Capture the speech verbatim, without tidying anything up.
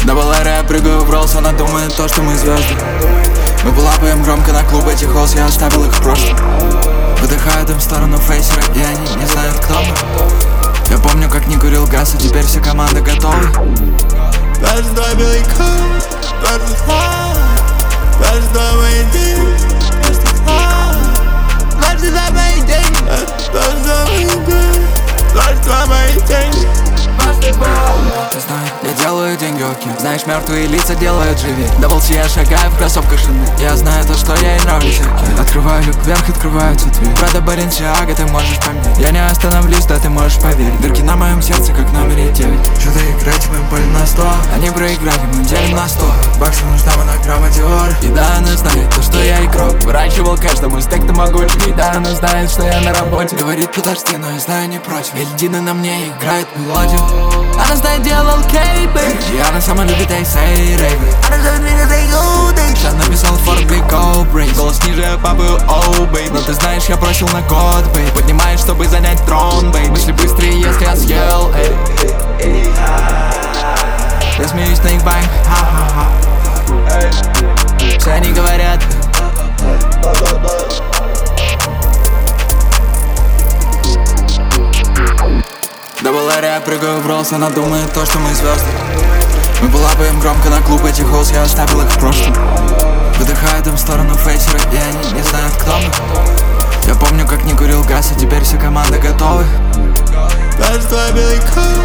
Дабл эр, я прыгаю в роллс, она думает то, что мы звезды. Мы лапаем громко на клуб этих холс, я оставил их в прошлом. Выдыхаю дым в сторону фейсера, и они не знают, кто мы. Я помню, как не курил газ, и теперь вся команда готова. Дважды два белый кот, дважды два, дважды два мои деньги, дважды два, дважды два мои деньги, дважды два мои деньги, дважды два мои деньги, дважды два. Ты знаешь, я делаю деньги, окей. Знаешь, мертвые лица делают живее. Дабл си, я шагаю в кроссовках Шанель. Я знаю то, что я ей нравлюсь, окей. Открываю люк вверх, открываются двери. Правда, Баленсиага, ты можешь помнить. Я не остановлюсь, да ты можешь поверить. Дырки на моем сердце, как в номере девять. Что-то играть, мы поле на сто. Они проиграли, мы делим на сто. Баксы нужна монограмма Диор. И да, она знает то, что я игрок. Выращивал каждому стек, ты могучий. И да, она знает, что я на работе. Говорит, подожди, но я знаю, не против. Эльдина на мне играет мелодию. Она знает, делал кейпы. И она сама любит эйсей рейвы. Она зовет меня за Иудой. Я написал Ford Big Go Brace. Голос ниже папы, оу, бейб. Но ты знаешь, я бросил на код, бейб. Поднимаешь, чтобы занять трон, бейб. Мысли быстрее, если я съел, эй. Я смеюсь на их банк, ха-ха-ха. Все они говорят. Дабл эр, я прыгаю в роллс, она думает то, что мы звезды. Мы лапаем громко на клуб этих холс, я оставил их в прошлом. Выдыхаю дым в сторону фейсера, и они не знают, кто мы. Я помню, как не курил газ, и теперь вся команда готова. Дважды два белый кот.